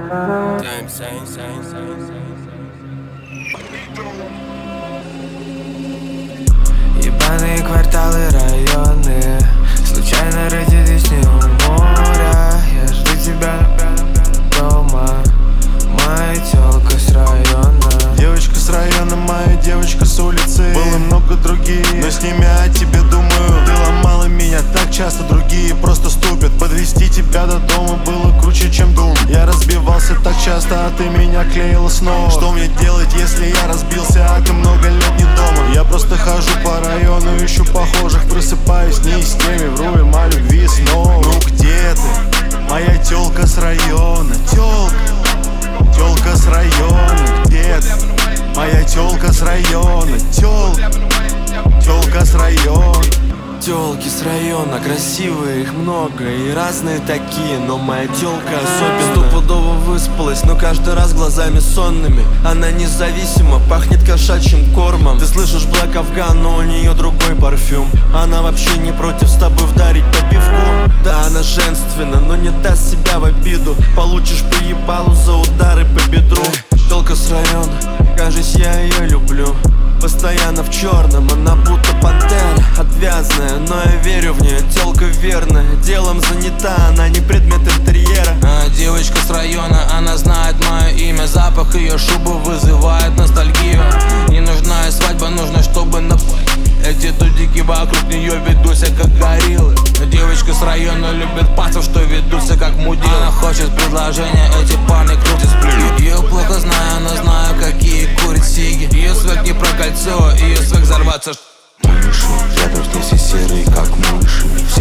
Ебаные кварталы, районы случайно родились не у моря. Я жду тебя дома, моя тёлка с района. Девочка с района, моя девочка с улицы. Было много других, но с ними о тебе думаю. Ты ломала меня так часто, другие просто ступят. Подвести тебя до дома было круче, чем дум. Я разбивался так часто, а ты меня клеила снова. Что мне делать, если я разбился, а ты много лет не дома? Я просто хожу по району, ищу похожих. Просыпаюсь не с теми, вру им о любви снова. Ну где ты, моя тёлка с района? Тёлка с района, где ты? Моя тёлка с района, тёлка с района. Тёлки с района, красивые, их много и разные такие, но моя тёлка особенно. Стопудово выспалась, но каждый раз глазами сонными. Она независима, пахнет кошачьим кормом. Ты слышишь Black Afghan, но у неё другой парфюм. Она вообще не против с тобой вдарить по пивку. Да, она женственна, но не даст себя в обиду. Получишь по ебалу за удары по бедру. Тёлка с района, кажется, я её люблю. Постоянно в черном, она будто пантера. Отвязная, но я верю в нее. Тёлка верная, делом занята, она не предмет интерьера. Девочка с района, она знает мое имя. Запах ее шубы вызывает ностальгию. Не нужна и свадьба, нужно, чтобы напоить. Эти тудики вокруг нее ведутся как гориллы. Девочка с района любит пацев, что ведутся как мудилы. Она хочет предложения, эти парни крутят сплю. Ее плохо знаю, но знаю, какие курит сиги. Ее свек не про кольцо, ее свек взорваться. Мыши, рядом здесь и серые, как мыши.